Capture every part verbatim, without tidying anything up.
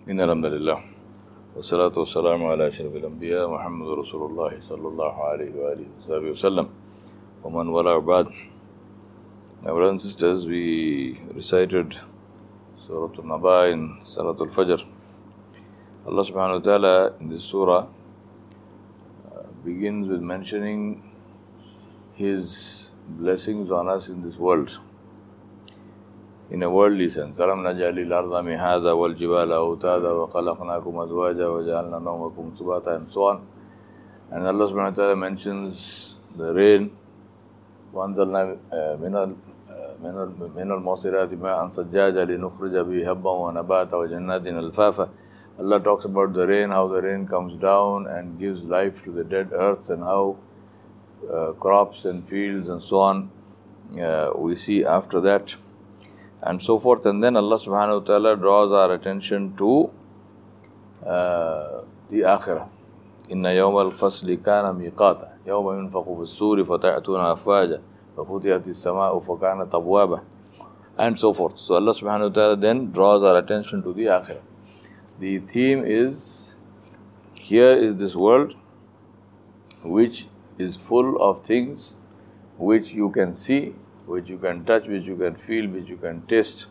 إن الحمد لله والصلاة والسلام على أشرف الأنبياء محمد رسول الله صلى الله عليه وآله وصحبه وسلم ومن والاه بعد. My brothers and sisters, we recited Surah Al-Naba in Surah Al-Fajr. Allah subhanahu wa ta'ala in this surah uh, begins with mentioning His blessings on us in this world. In a worldly sense, أَلَمْ نَجْعَلِ الْأَرْضَ مِهَادًا وَالْجِبَالَ أَوْتَادًا وَخَلَقْنَاكُمْ أَزْوَاجًا وَجَعَلْنَا نَوْمَكُمْ سُبَاتًا, and so on. And Allah subhanahu wa ta'ala mentions the rain. وَأَنزَلْنَا مِنَ مِنَ الْمُعْصِرَاتِ مَاءً ثَجَّاجًا لِنُخْرِجَ بِهِ حَبًّا وَنَبَاتًا وَجَنَّاتٍ أَلْفَافًا. Allah talks about the rain, how the rain comes down and gives life to the dead earth, and how uh, crops and fields and so on uh, we see after that, and so forth. And then Allah subhanahu wa ta'ala draws our attention to uh, the akhirah. Inna yawma al-fasli kana miqata yawma yunfaqu fis-suri fata'atuna afwaja wa futiyati as-sama'u fakanat abwaba, and so forth. So Allah subhanahu wa ta'ala then draws our attention to the akhirah. The theme is, here is this world which is full of things which you can see, which you can touch, which you can feel, which you can taste,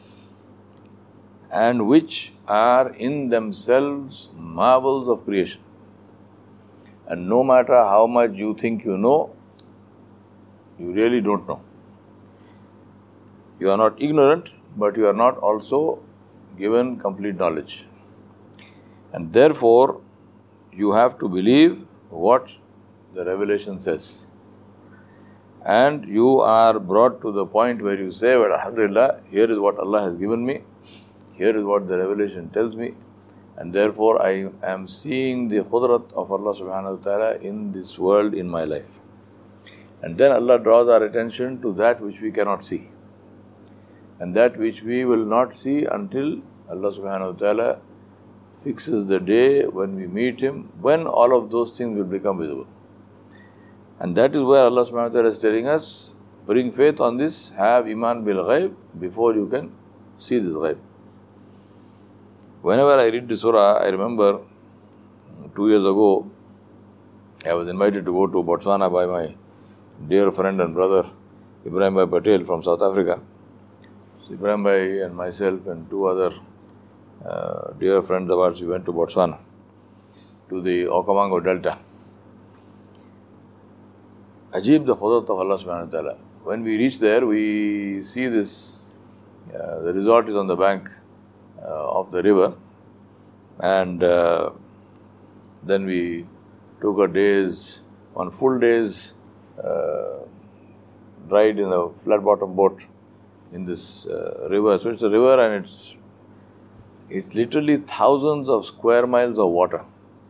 and which are in themselves marvels of creation. And no matter how much you think you know, you really don't know. You are not ignorant, but you are not also given complete knowledge. And therefore, you have to believe what the revelation says. And you are brought to the point where you say, well, Alhamdulillah, here is what Allah has given me, here is what the revelation tells me, and therefore I am seeing the khudrat of Allah subhanahu wa ta'ala in this world, in my life. And then Allah draws our attention to that which we cannot see, and that which we will not see until Allah subhanahu wa ta'ala fixes the day when we meet Him, when all of those things will become visible. And that is where Allah subhanahu wa ta'ala is telling us, bring faith on this, have iman bil ghaib, before you can see this ghaib. Whenever I read this surah, I remember two years ago, I was invited to go to Botswana by my dear friend and brother, Ibrahim Bhai Patel from South Africa. So Ibrahim Bhai and myself and two other uh, dear friends of ours, we went to Botswana, to the Okavango Delta. Ajib the khudrat of Allah subhanahu wa ta'ala. When we reached there, we see this, uh, the resort is on the bank uh, of the river, and uh, then we took a day's, one full day's uh, ride in a flat bottom boat in this uh, river. So it's a river, and it's it's literally thousands of square miles of water.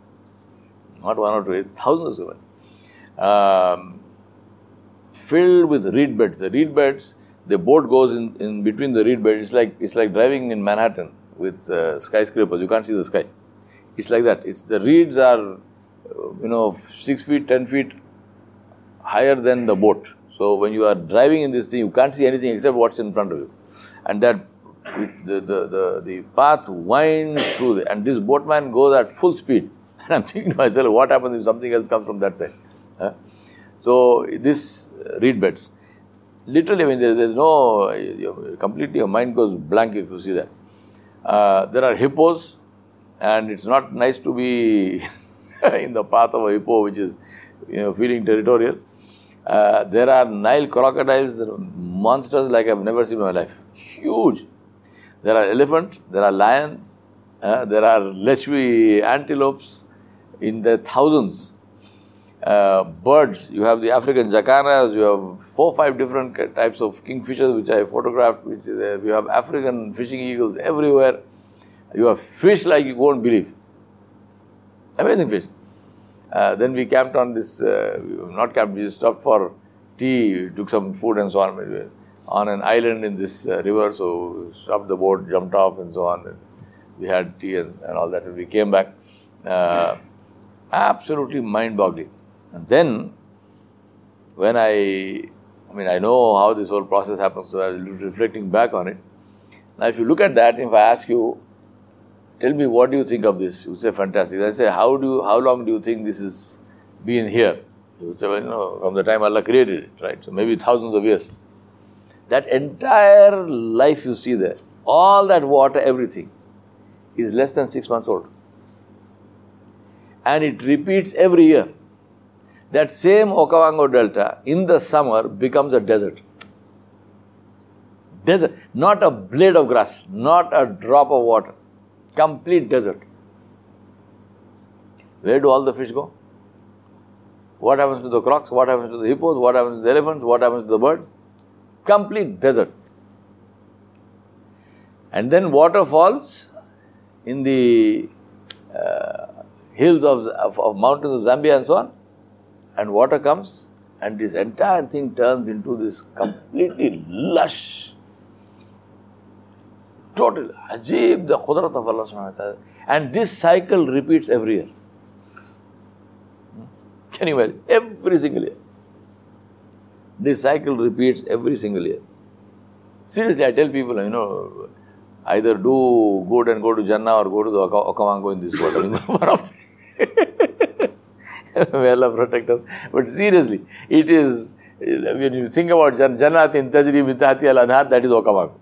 Not one or two, it's thousands of square miles. Um, filled with reed beds. The reed beds, the boat goes in, in between the reed beds. It's like it's like driving in Manhattan with uh, skyscrapers. You can't see the sky. It's like that. It's the reeds are, uh, you know, six feet, ten feet higher than the boat. So when you are driving in this thing, you can't see anything except what's in front of you. And that it, the, the the the path winds through, the, and this boatman goes at full speed. And I'm thinking to myself, what happens if something else comes from that side? Huh? So this reed beds, literally, I mean, there, there's no, you, completely your mind goes blank if you see that. Uh, there are hippos, and it's not nice to be in the path of a hippo, which is, you know, feeling territorial. Uh, there are Nile crocodiles, monsters like I've never seen in my life, huge. There are elephants, there are lions, uh, there are lechwe antelopes in the thousands. Uh, birds, you have the African jacanas, you have four five different types of kingfishers which I photographed, which is there. You have African fishing eagles everywhere. You have fish like you won't believe. Amazing fish. Uh, then we camped on this, uh, not camped, we stopped for tea, we took some food and so on. We were on an island in this uh, river, so we stopped the boat, jumped off and so on. And we had tea and, and all that, and we came back. Uh, absolutely mind-boggling. And then, when I, I mean, I know how this whole process happens, so I was reflecting back on it. Now, if you look at that, if I ask you, tell me, what do you think of this? You say, fantastic. I say, how do you, how long do you think this has been here? You say, well, you know, from the time Allah created it, right? So maybe thousands of years. That entire life you see there, all that water, everything, is less than six months old. And it repeats every year. That same Okavango Delta in the summer becomes a desert. Desert. Not a blade of grass, not a drop of water. Complete desert. Where do all the fish go? What happens to the crocs? What happens to the hippos? What happens to the elephants? What happens to the birds? Complete desert. And then water falls in the uh, hills of, of, of mountains of Zambia and so on. And water comes and this entire thing turns into this completely lush, total, ajib, the khudrat of Allah subhanahu wa ta'ala. And this cycle repeats every year. Can you imagine? Every single year. This cycle repeats every single year. Seriously, I tell people, you know, either do good and go to Jannah or go to the Okavango in this water. One of the May Allah protect us. But seriously, it is, when you think about Jannatin Tajri min tahtiha al-anhar, that is Okavango.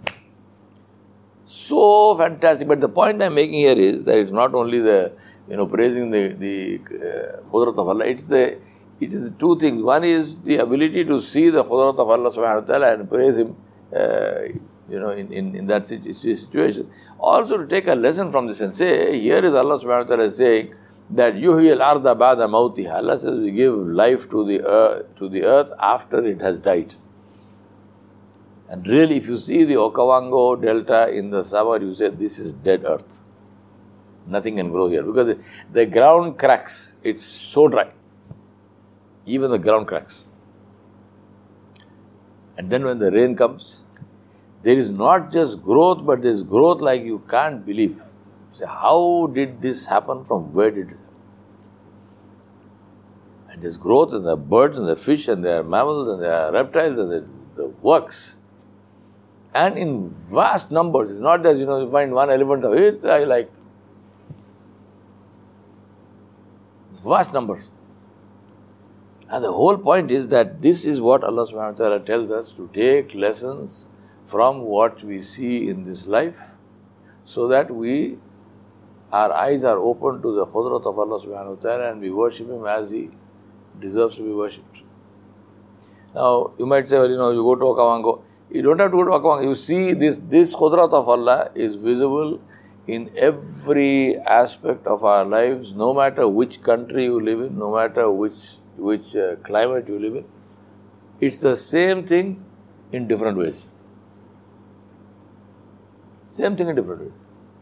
So fantastic. But the point I am making here is that it's not only the, you know, praising the the Qudrat of Allah. It's the, it is two things. One is the ability to see the Qudrat of Allah subhanahu wa ta'ala and praise Him, uh, you know, in, in, in that situation. Also to take a lesson from this and say, here is Allah subhanahu wa ta'ala saying that yuhyi al-arda ba'da mawtiha. Allah says we give life to the earth, to the earth after it has died. And really, if you see the Okavango Delta in the summer, you say this is dead earth. Nothing can grow here because the ground cracks. It's so dry. Even the ground cracks. And then when the rain comes, there is not just growth, but there is growth like you can't believe. So how did this happen? From where did it happen? And there's growth in the birds and the fish and there are mammals and there are reptiles and the, the works. And in vast numbers. It's not that, you know, you find one elephant, it's like vast numbers. And the whole point is that this is what Allah subhanahu wa ta'ala tells us, to take lessons from what we see in this life so that we, our eyes are open to the khudrat of Allah subhanahu wa ta'ala and we worship Him as He deserves to be worshipped. Now, you might say, well, you know, you go to Okavango. You don't have to go to Okavango. You see this, this khudrat of Allah is visible in every aspect of our lives, no matter which country you live in, no matter which, which uh, climate you live in. It's the same thing in different ways. Same thing in different ways.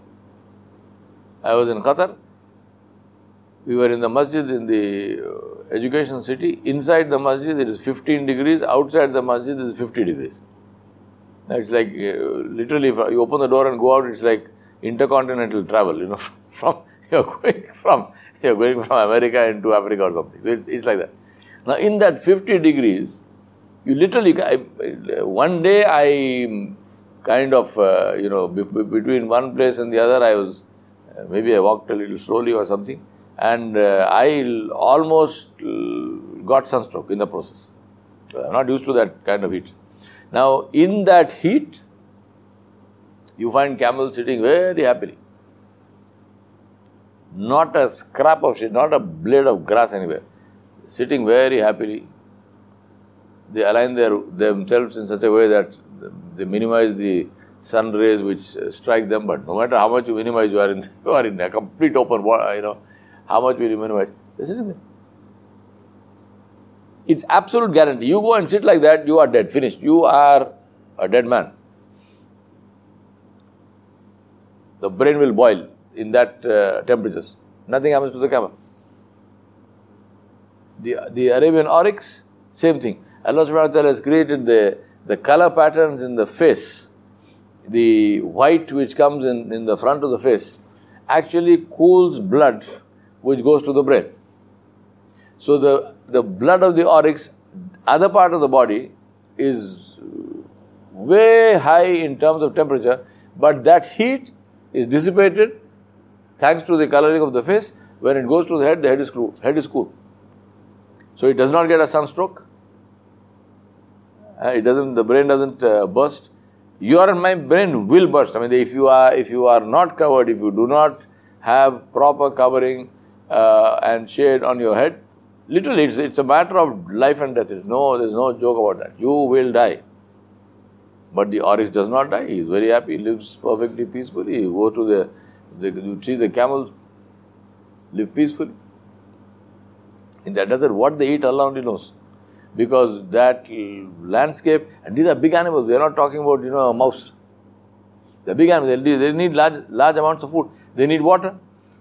I was in Qatar. We were in the masjid in the uh, education city. Inside the masjid it is fifteen degrees. Outside the masjid it is fifty degrees. Now it's like uh, literally, if you open the door and go out, it's like intercontinental travel. You know, from you're going from you're going from America into Africa or something. So it's, it's like that. Now in that fifty degrees, you literally I, one day I kind of uh, you know be, be, between one place and the other I was uh, maybe I walked a little slowly or something. And uh, I almost uh, got sunstroke in the process. I'm not used to that kind of heat. Now, in that heat, you find camels sitting very happily. Not a scrap of shit, not a blade of grass anywhere. Sitting very happily. They align their, themselves in such a way that they minimize the sun rays which strike them. But no matter how much you minimize, you are in, you are in a complete open water, you know. How much will you minimize? They're sitting there. It's absolute guarantee. You go and sit like that, you are dead, finished. You are a dead man. The brain will boil in that uh, temperatures. Nothing happens to the camel. The, the Arabian oryx, same thing. Allah subhanahu wa ta'ala has created the, the color patterns in the face. The white which comes in, in the front of the face actually cools blood which goes to the brain. So the, the blood of the oryx, other part of the body, is way high in terms of temperature, but that heat is dissipated thanks to the coloring of the face, when it goes to the head, the head is cool. Head is cool. So it does not get a sunstroke. Uh, it doesn't. The brain doesn't uh, burst. Your and my brain will burst. I mean, if you are if you are not covered, if you do not have proper covering uh, and shade on your head, literally, it's it's a matter of life and death. There's no there's no joke about that. You will die. But the oryx does not die. He is very happy. He lives perfectly peacefully. You go to the, the you see the camels live peacefully. In that desert, what they eat, Allah only knows. Because that landscape, and these are big animals. We are not talking about, you know, a mouse. They are big animals. They, they need large, large amounts of food. They need water.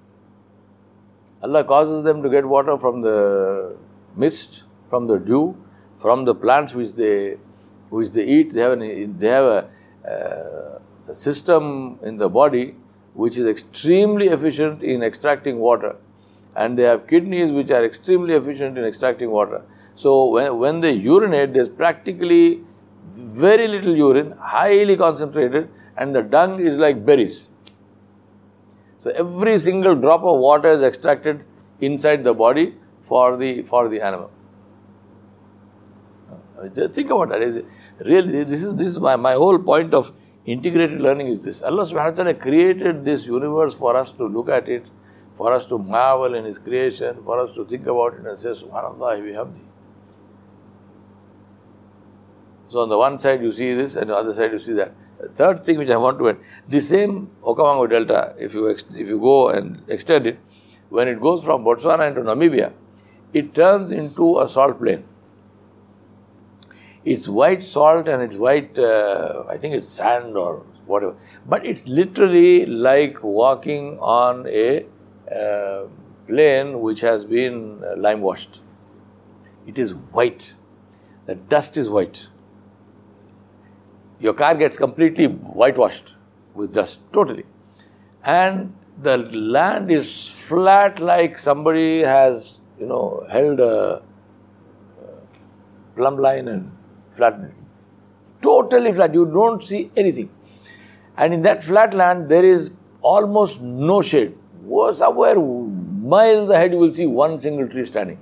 Allah causes them to get water from the mist, from the dew, from the plants which they which they eat. They have an, they have a, uh, a system in the body which is extremely efficient in extracting water, and they have kidneys which are extremely efficient in extracting water. So when, when they urinate, there's practically very little urine, highly concentrated, and the dung is like berries. So every single drop of water is extracted inside the body for the for the animal. Just think about that. Really, this is this is my, my whole point of integrated learning is this. Allah subhanahu wa ta'ala created this universe for us to look at it, for us to marvel in His creation, for us to think about it and say, Subhanallah, we have thee. So on the one side you see this, and on the other side you see that. The third thing which I want to add, the same Okavango Delta, if you ex- if you go and extend it, when it goes from Botswana into Namibia, it turns into a salt plain. It's white salt and it's white, uh, I think it's sand or whatever. But it's literally like walking on a uh, plain which has been uh, lime washed. It is white. The dust is white. Your car gets completely whitewashed with dust, totally. And the land is flat like somebody has, you know, held a plumb line and flattened it. Totally flat. You don't see anything. And in that flat land, there is almost no shade. Somewhere miles ahead, you will see one single tree standing.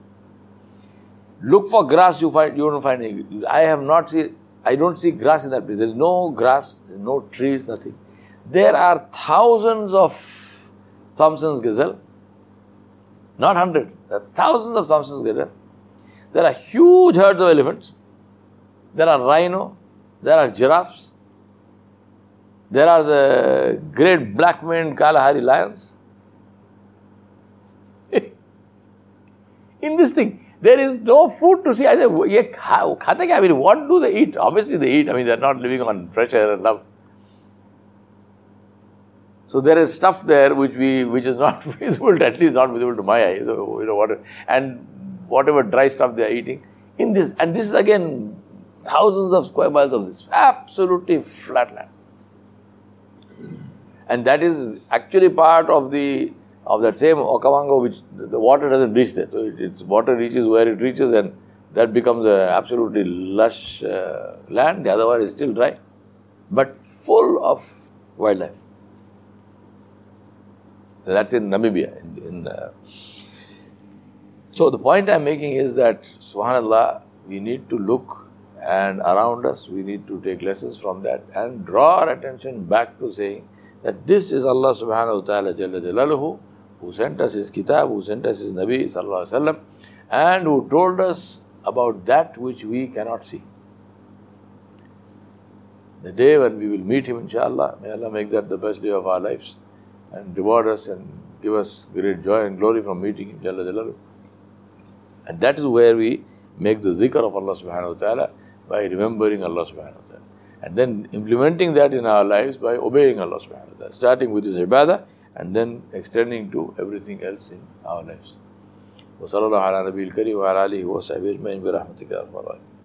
Look for grass, you find you don't find any. I have not seen. I don't see grass in that place. There is no grass, no trees, nothing. There are thousands of Thompson's gazelle. Not hundreds. There are thousands of Thompson's gazelle. There are huge herds of elephants. There are rhino. There are giraffes. There are the great black-maned Kalahari lions. In this thing, there is no food to see. I say, what do they eat? Obviously they eat. I mean, they're not living on fresh air and love. So there is stuff there which we, which is not visible, at least not visible to my eyes. So, you know, what, and whatever dry stuff they are eating. In this, and this is again thousands of square miles of this. Absolutely flat land. And that is actually part of the of that same Okavango, which the water doesn't reach there. So it, its water reaches where it reaches, and that becomes a absolutely lush uh, land. The other one is still dry, but full of wildlife. That's in Namibia. In, in, uh, so the point I'm making is that, subhanallah, we need to look and around us, we need to take lessons from that and draw our attention back to saying that this is Allah subhanahu wa ta'ala jalla jalaluhu, who sent us His kitab, who sent us His Nabi sallallahu alaihi wasallam, and who told us about that which we cannot see. The day when we will meet Him, inshallah, may Allah make that the best day of our lives and reward us and give us great joy and glory from meeting Him, jalla jalaluhu. And that is where we make the zikr of Allah subhanahu wa ta'ala by remembering Allah subhanahu wa ta'ala. And then implementing that in our lives by obeying Allah subhanahu wa ta'ala, starting with His ibadah and then extending to everything else in our lives. Wa sallallahu ala nabiyil kareem wa ala alihi wa sahbihi ajma'in bi rahmatika ya rabbal alamin.